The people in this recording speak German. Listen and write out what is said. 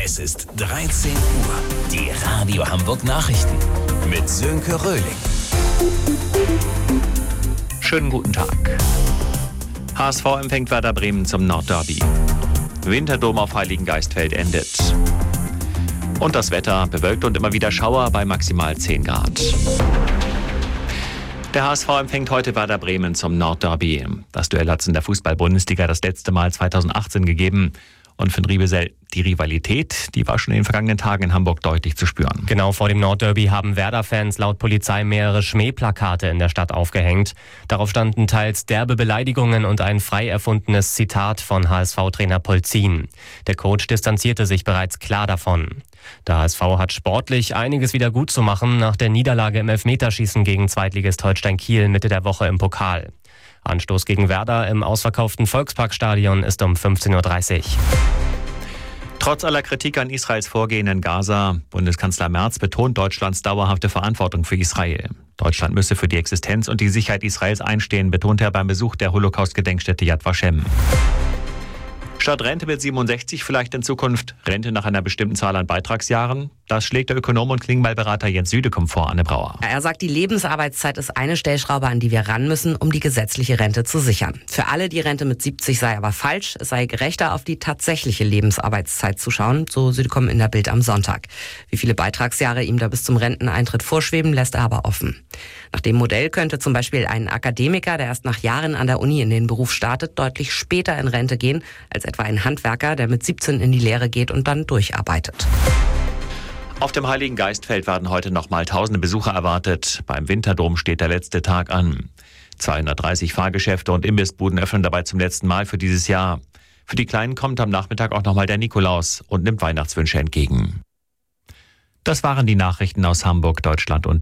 Es ist 13 Uhr. Die Radio Hamburg Nachrichten mit Sönke Röhling. Schönen guten Tag. HSV empfängt Werder Bremen zum Nordderby. Winterdom auf Heiligengeistfeld endet. Und das Wetter bewölkt und immer wieder Schauer bei maximal 10 Grad. Der HSV empfängt heute Werder Bremen zum Nordderby. Das Duell hat es in der Fußball-Bundesliga das letzte Mal 2018 gegeben. Und für die Rivalität, die war schon in den vergangenen Tagen in Hamburg deutlich zu spüren. Genau vor dem Nordderby haben Werder-Fans laut Polizei mehrere Schmähplakate in der Stadt aufgehängt. Darauf standen teils derbe Beleidigungen und ein frei erfundenes Zitat von HSV-Trainer Polzin. Der Coach distanzierte sich bereits klar davon. Der HSV hat sportlich einiges wieder gut zu machen nach der Niederlage im Elfmeterschießen gegen Zweitligist Holstein Kiel Mitte der Woche im Pokal. Anstoß gegen Werder im ausverkauften Volksparkstadion ist um 15.30 Uhr. Trotz aller Kritik an Israels Vorgehen in Gaza, Bundeskanzler Merz betont Deutschlands dauerhafte Verantwortung für Israel. Deutschland müsse für die Existenz und die Sicherheit Israels einstehen, betont er beim Besuch der Holocaust-Gedenkstätte Yad Vashem. Statt Rente mit 67 vielleicht in Zukunft Rente nach einer bestimmten Zahl an Beitragsjahren? Das schlägt der Ökonom und Klingbeilberater Jens Südekum vor, Anne Brauer. Er sagt, die Lebensarbeitszeit ist eine Stellschraube, an die wir ran müssen, um die gesetzliche Rente zu sichern. Für alle die Rente mit 70 sei aber falsch. Es sei gerechter, auf die tatsächliche Lebensarbeitszeit zu schauen, so Südekum in der Bild am Sonntag. Wie viele Beitragsjahre ihm da bis zum Renteneintritt vorschweben, lässt er aber offen. Nach dem Modell könnte zum Beispiel ein Akademiker, der erst nach Jahren an der Uni in den Beruf startet, deutlich später in Rente gehen, als etwa ein Handwerker, der mit 17 in die Lehre geht und dann durcharbeitet. Auf dem Heiligengeistfeld werden heute nochmal tausende Besucher erwartet. Beim Winterdom steht der letzte Tag an. 230 Fahrgeschäfte und Imbissbuden öffnen dabei zum letzten Mal für dieses Jahr. Für die Kleinen kommt am Nachmittag auch nochmal der Nikolaus und nimmt Weihnachtswünsche entgegen. Das waren die Nachrichten aus Hamburg, Deutschland und